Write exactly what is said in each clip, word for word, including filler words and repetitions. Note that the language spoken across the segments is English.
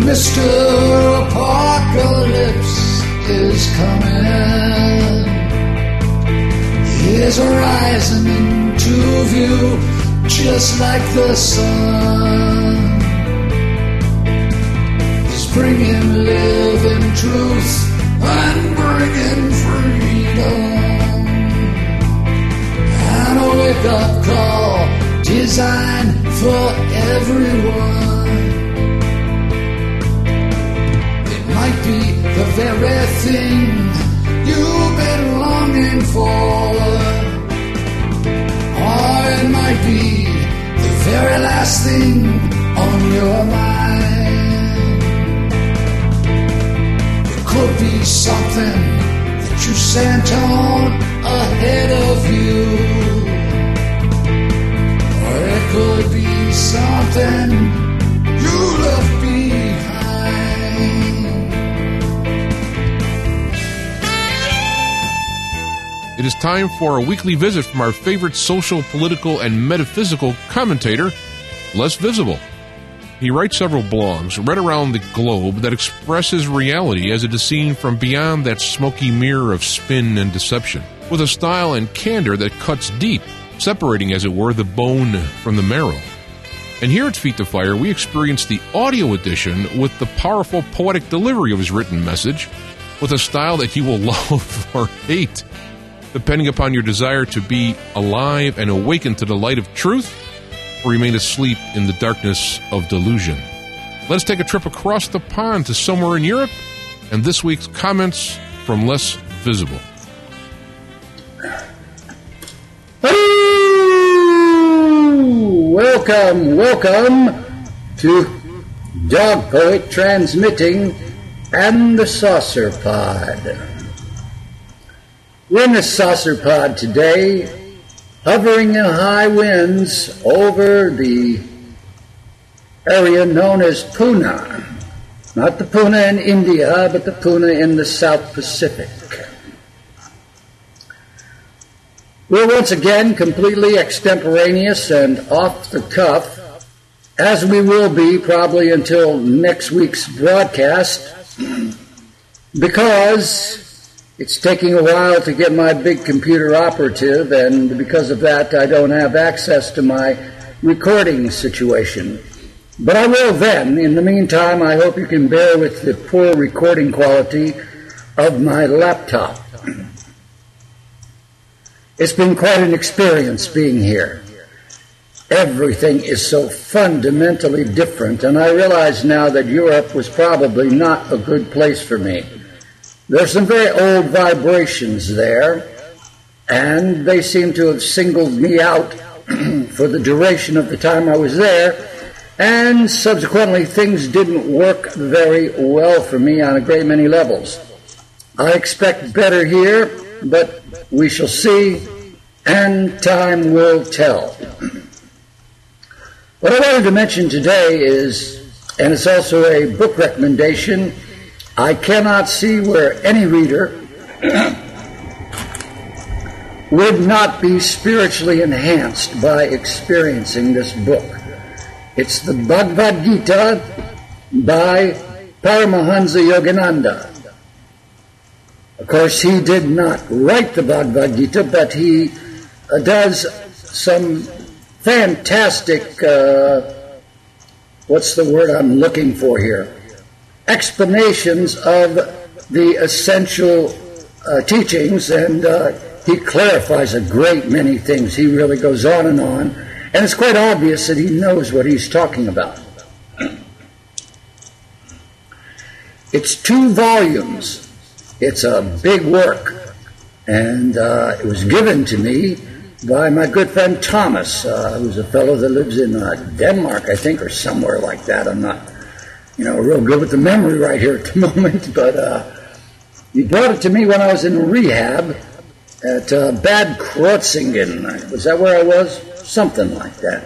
Mister Apocalypse is coming. He is rising into view just like the sun. He's bringing living truth and bringing freedom. And a wake-up call designed for everyone. It might be the very thing you've been longing for, or it might be the very last thing on your mind. It could be something that you sent on ahead of you, or it could be something you left behind. It is time for a weekly visit from our favorite social, political, and metaphysical commentator, Les Visible. He writes several blogs right around the globe that express his reality as it is seen from beyond that smoky mirror of spin and deception, with a style and candor that cuts deep, separating, as it were, the bone from the marrow. And here at Feet to Fire, we experience the audio edition with the powerful poetic delivery of his written message, with a style that you will love or hate, depending upon your desire to be alive and awaken to the light of truth, or remain asleep in the darkness of delusion. Let's take a trip across the pond to somewhere in Europe, and this week's comments from Les Visible. Hello! Welcome, welcome to Dog Poet Transmitting and the Saucer Pod. We're in the Saucer Pod today, hovering in high winds over the area known as Pune. Not the Pune in India, but the Pune in the South Pacific. We're once again completely extemporaneous and off the cuff, as we will be probably until next week's broadcast, because it's taking a while to get my big computer operative, and because of that, I don't have access to my recording situation. But I will then. In the meantime, I hope you can bear with the poor recording quality of my laptop. It's been quite an experience being here. Everything is so fundamentally different, and I realize now that Europe was probably not a good place for me. There's some very old vibrations there, and they seem to have singled me out for the duration of the time I was there, and subsequently things didn't work very well for me on a great many levels. I expect better here, but we shall see, and time will tell. What I wanted to mention today is, and it's also a book recommendation, I cannot see where any reader would not be spiritually enhanced by experiencing this book. It's the Bhagavad Gita by Paramahansa Yogananda. Of course, he did not write the Bhagavad Gita, but he uh, does some fantastic, uh, what's the word I'm looking for here? Explanations of the essential uh, teachings, and uh, he clarifies a great many things. He really goes on and on, and it's quite obvious that he knows what he's talking about. It's two volumes. It's a big work, and uh, it was given to me by my good friend Thomas, uh, who's a fellow that lives in uh, Denmark, I think, or somewhere like that. I'm not You know, real good with the memory right here at the moment, but uh, he brought it to me when I was in rehab at uh, Bad Kreutzingen. Was that where I was? Something like that.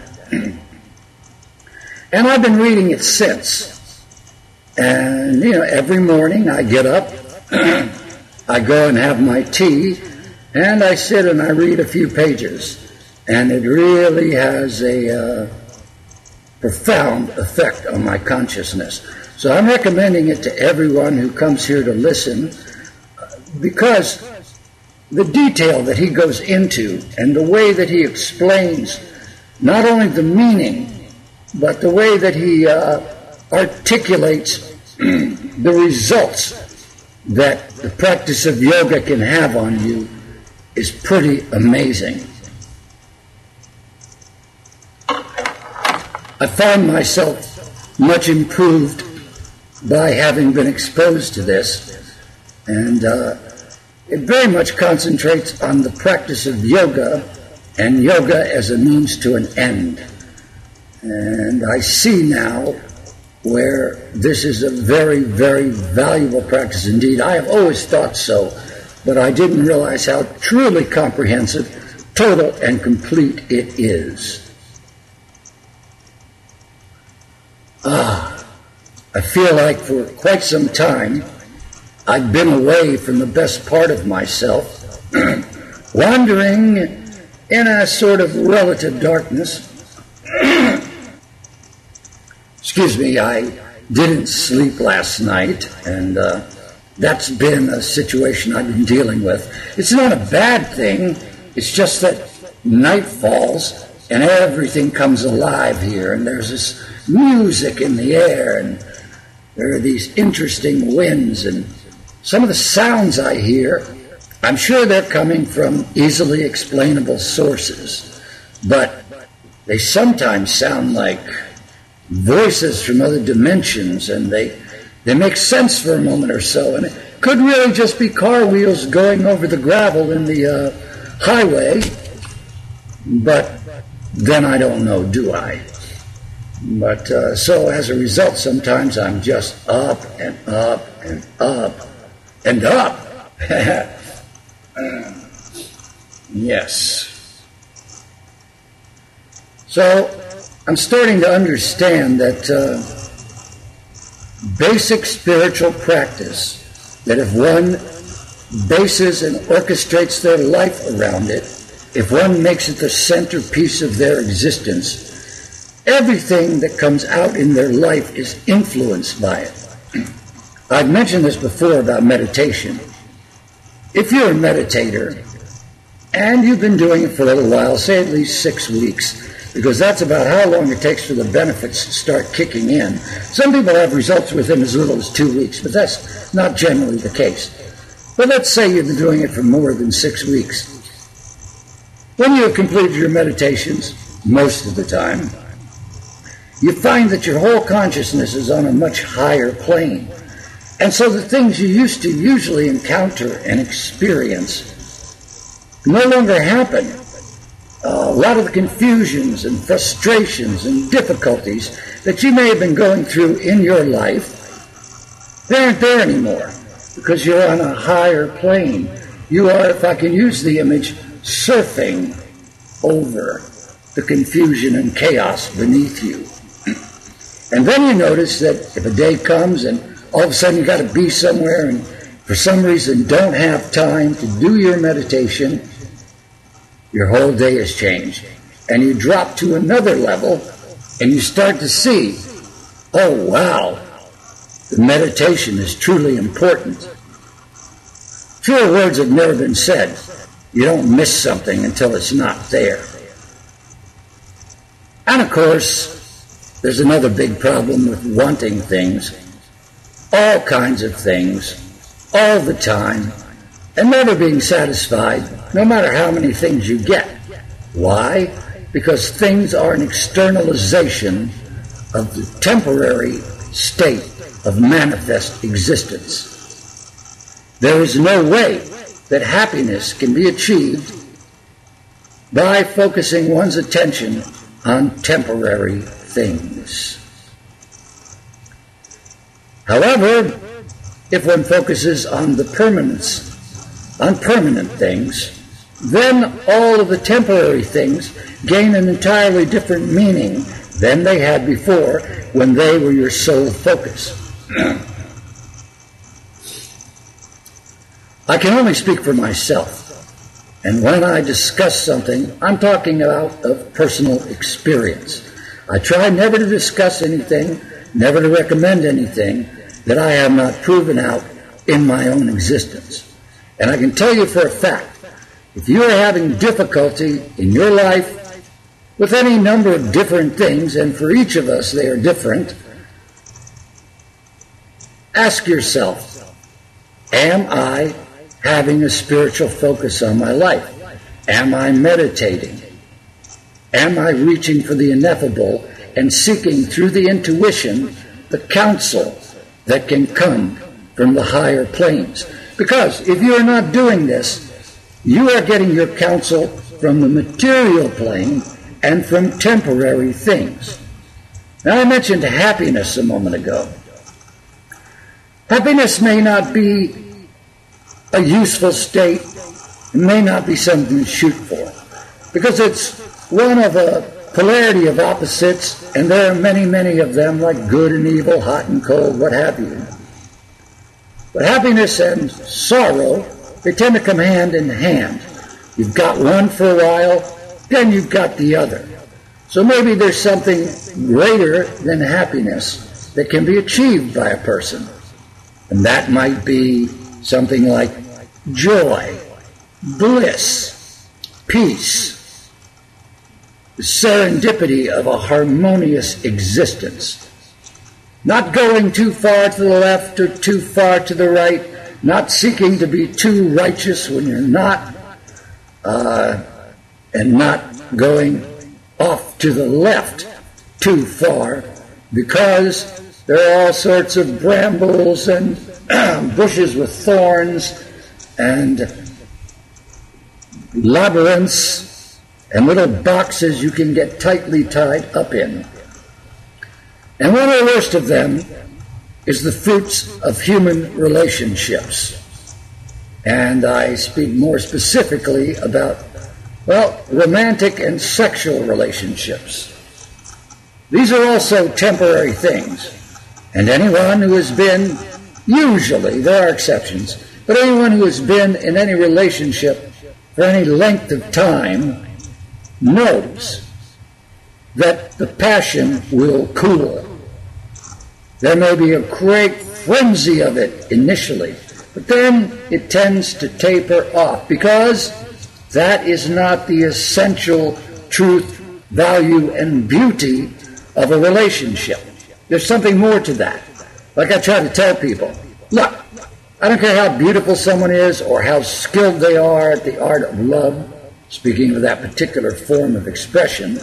And I've been reading it since. And, you know, every morning I get up, I go and have my tea, and I sit and I read a few pages. And it really has a uh, profound effect on my consciousness. So I'm recommending it to everyone who comes here to listen, because the detail that he goes into and the way that he explains not only the meaning, but the way that he uh, articulates the results that the practice of yoga can have on you is pretty amazing. I find myself much improved by having been exposed to this, and uh, it very much concentrates on the practice of yoga and yoga as a means to an end. And I see now where this is a very, very valuable practice indeed. I have always thought so, but I didn't realize how truly comprehensive, total, and complete it is. Ah, I feel like for quite some time I've been away from the best part of myself, wandering in a sort of relative darkness. Excuse me, I didn't sleep last night, and uh, that's been a situation I've been dealing with. It's not a bad thing, it's just that night falls and everything comes alive here, and there's this music in the air, and there are these interesting winds, and some of the sounds I hear, I'm sure they're coming from easily explainable sources, but they sometimes sound like voices from other dimensions, and they they make sense for a moment or so, and it could really just be car wheels going over the gravel in the uh, highway, but then I don't know, do I? But uh, so as a result, sometimes I'm just up and up and up and up. uh, yes. So I'm starting to understand that uh, basic spiritual practice, that if one bases and orchestrates their life around it, if one makes it the centerpiece of their existence, everything that comes out in their life is influenced by it. I've mentioned this before about meditation. If you're a meditator, and you've been doing it for a little while, say at least six weeks, because that's about how long it takes for the benefits to start kicking in. Some people have results within as little as two weeks, but that's not generally the case. But let's say you've been doing it for more than six weeks. When you have completed your meditations, most of the time, you find that your whole consciousness is on a much higher plane. And so the things you used to usually encounter and experience no longer happen. Uh, a lot of the confusions and frustrations and difficulties that you may have been going through in your life, they aren't there anymore because you're on a higher plane. You are, if I can use the image, surfing over the confusion and chaos beneath you. And then you notice that if a day comes and all of a sudden you've got to be somewhere and for some reason don't have time to do your meditation, your whole day has changed. And you drop to another level and you start to see, oh wow, the meditation is truly important. Fewer words have never been said. You don't miss something until it's not there. And of course, there's another big problem with wanting things, all kinds of things, all the time, and never being satisfied, no matter how many things you get. Why? Because things are an externalization of the temporary state of manifest existence. There is no way that happiness can be achieved by focusing one's attention on temporary things. However, if one focuses on the permanence, on permanent things, then all of the temporary things gain an entirely different meaning than they had before when they were your sole focus. I can only speak for myself, and when I discuss something, I'm talking about of personal experience. I try never to discuss anything, never to recommend anything that I have not proven out in my own existence. And I can tell you for a fact, if you are having difficulty in your life with any number of different things, and for each of us they are different, ask yourself, am I having a spiritual focus on my life? Am I meditating? Am I reaching for the ineffable and seeking through the intuition the counsel that can come from the higher planes? Because if you are not doing this, you are getting your counsel from the material plane and from temporary things. Now, I mentioned happiness a moment ago. Happiness may not be a useful state, it may not be something to shoot for, because it's one of a polarity of opposites, and there are many, many of them, like good and evil, hot and cold, what have you. But happiness and sorrow, they tend to come hand in hand. You've got one for a while, then you've got the other. So maybe there's something greater than happiness that can be achieved by a person. And that might be something like joy, bliss, peace, the serendipity of a harmonious existence. Not going too far to the left or too far to the right, not seeking to be too righteous when you're not, uh, and not going off to the left too far, because there are all sorts of brambles and bushes with thorns and labyrinths and little boxes you can get tightly tied up in. And one of the worst of them is the fruits of human relationships. And I speak more specifically about, well, romantic and sexual relationships. These are also temporary things. And anyone who has been, usually, there are exceptions, but anyone who has been in any relationship for any length of time knows that the passion will cool. There may be a great frenzy of it initially, but then it tends to taper off, because that is not the essential truth, value, and beauty of a relationship. There's something more to that. Like I try to tell people, look, I don't care how beautiful someone is or how skilled they are at the art of love, speaking of that particular form of expression.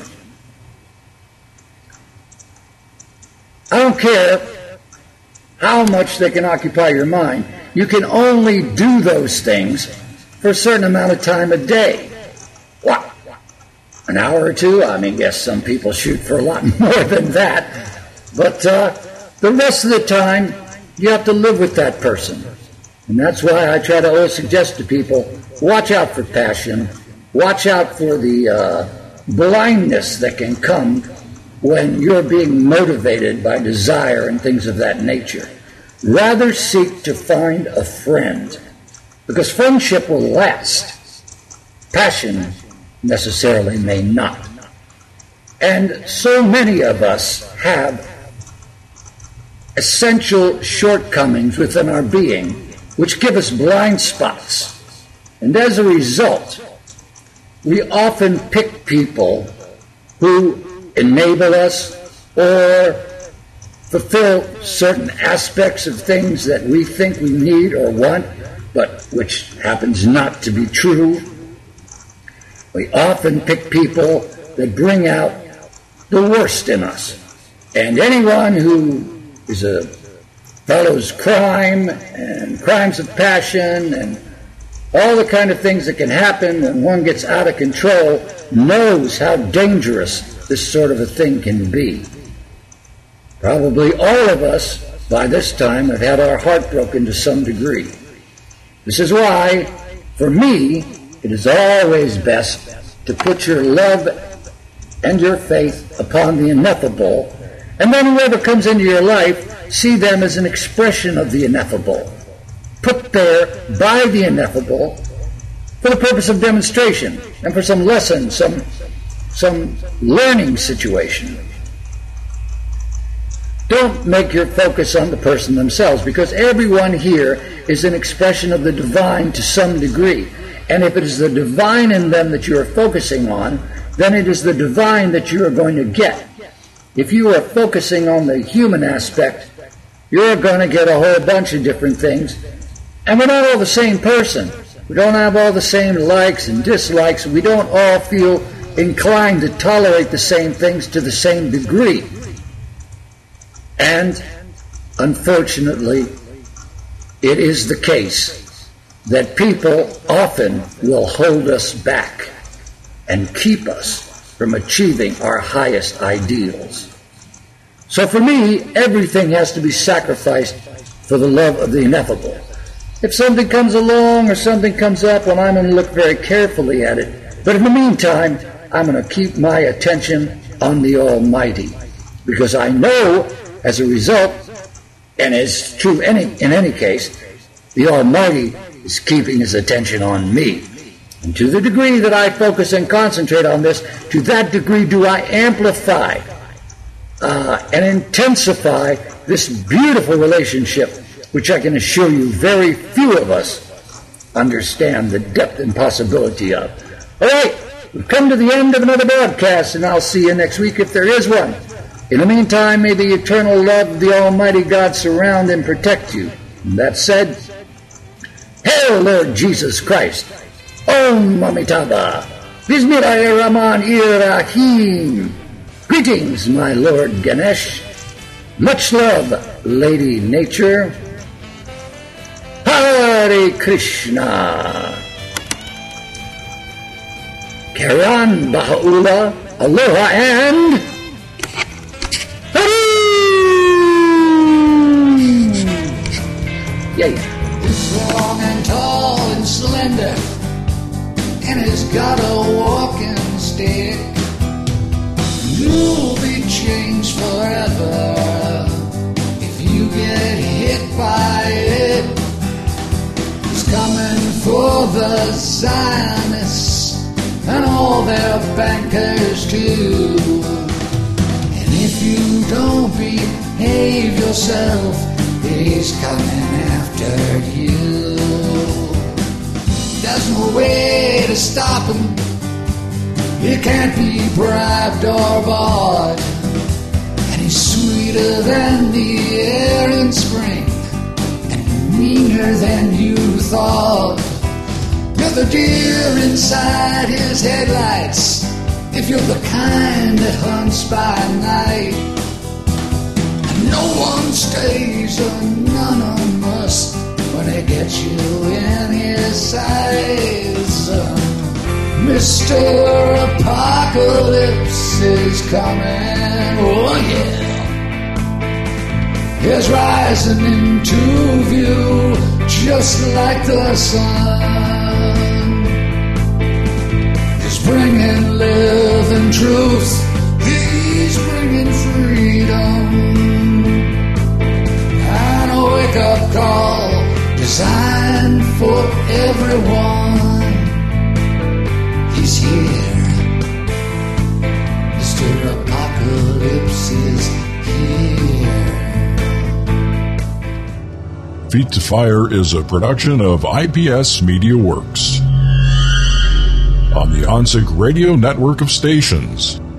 I don't care how much they can occupy your mind. You can only do those things for a certain amount of time a day. What? An hour or two? I mean, yes, some people shoot for a lot more than that. But uh, the rest of the time, you have to live with that person. And that's why I try to always suggest to people, watch out for passion. Watch out for the uh, blindness that can come when you're being motivated by desire and things of that nature. Rather seek to find a friend, because friendship will last. Passion necessarily may not. And so many of us have essential shortcomings within our being which give us blind spots. And as a result, we often pick people who enable us or fulfill certain aspects of things that we think we need or want, but which happens not to be true. We often pick people that bring out the worst in us. And anyone who is a follows crime and crimes of passion and all the kind of things that can happen when one gets out of control knows how dangerous this sort of a thing can be. Probably all of us by this time have had our heart broken to some degree. This is why, for me, it is always best to put your love and your faith upon the ineffable, and then whoever comes into your life, see them as an expression of the ineffable, put there by the ineffable for the purpose of demonstration and for some lesson, some, some learning situation. Don't make your focus on the person themselves, because everyone here is an expression of the divine to some degree. And if it is the divine in them that you are focusing on, then it is the divine that you are going to get. If you are focusing on the human aspect, you're going to get a whole bunch of different things. And we're not all the same person. We don't have all the same likes and dislikes. We don't all feel inclined to tolerate the same things to the same degree. And, unfortunately, it is the case that people often will hold us back and keep us from achieving our highest ideals. So for me, everything has to be sacrificed for the love of the ineffable. If something comes along or something comes up, well, I'm going to look very carefully at it. But in the meantime, I'm going to keep my attention on the Almighty, because I know, as a result, and it's true any, in any case, the Almighty is keeping his attention on me. And to the degree that I focus and concentrate on this, to that degree do I amplify uh, and intensify this beautiful relationship, which I can assure you very few of us understand the depth and possibility of. All right, we've come to the end of another broadcast, and I'll see you next week if there is one. In the meantime, may the eternal love of the Almighty God surround and protect you. And that said, Hail, Lord Jesus Christ. Om Amitabha. Bismillahirrahmanirrahim. Greetings, my Lord Ganesh. Much love, Lady Nature. Hare Krishna. Carry on, Baha'u'llah. Aloha and... Yay. He's long and tall and slender, and he's got a walking stick. You'll be changed forever if you get hit by it. He's coming for the Zionists and all their bankers too. And if you don't behave yourself, he's coming after you. There's no way to stop him. You can't be bribed or bought. And he's sweeter than the air in spring, and meaner than you thought. You're the deer inside his headlights, if you're the kind that hunts by night. No one stays anonymous when they get you in his sights. Mister Apocalypse is coming, oh yeah. He's rising into view just like the sun. He's bringing living truth, he's bringing freedom. Wake-up call designed for everyone. He's here. Mister Apocalypse is here. Feet to Fire is a production of I P S Media Works on the OnSig Radio network of stations.